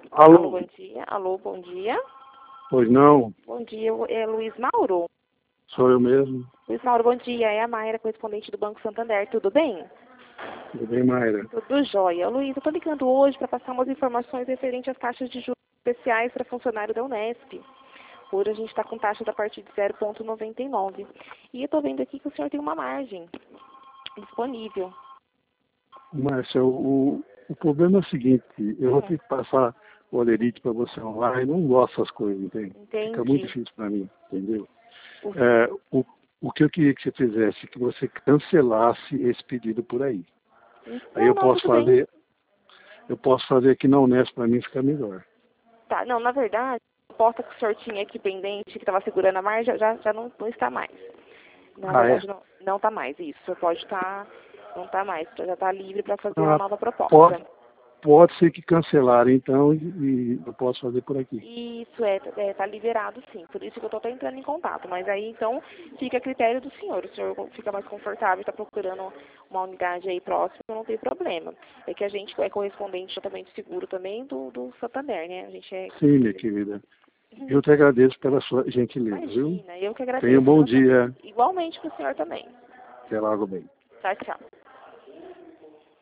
Alô, bom dia. Alô, bom dia. pois não, Bom dia, é Luiz Mauro. sou eu mesmo. Luiz Mauro, bom dia. É a Mayra, correspondente do Banco Santander. Tudo bem? Tudo bem, Mayra? Tudo jóia. Luiz, eu tô ligando hoje para passar umas informações referentes às taxas de juros especiais para funcionário da Unesp. Hoje a gente está com taxas a partir de 0,99. E eu tô vendo aqui que o senhor tem uma margem disponível. Márcia, o problema é o seguinte, eu vou ter que passar o Olerite para você online, não gosto dessas coisas, entende? Fica muito Entendi. difícil para mim, entendeu? O- É, o que eu queria que você fizesse, que você cancelasse esse pedido por aí. Aí Não, não, tudo bem. eu posso fazer aqui na Unesp para mim ficar melhor. Tá, não, na verdade, a aposta que o senhor tinha aqui pendente, que estava segurando a margem, já não está mais. Na Ah, é? verdade, não está mais. Isso, o senhor pode estar, não está mais. O senhor já está livre para fazer uma Ah, nova proposta. pode, pode ser que cancelarem, então, e eu posso fazer por aqui. Isso tá liberado sim, por isso que eu estou até entrando em contato. Mas aí, então, fica a critério do senhor. O senhor fica mais confortável, está procurando uma unidade aí próxima, não tem problema. É que a gente é correspondente totalmente seguro também do Santander, né? A gente é... Sim, minha querida. Eu te agradeço pela sua gentileza, viu? Imagina, eu que Tenha um agradeço, bom viu? dia. Igualmente para o senhor também. Até logo bem. Tchau, tchau.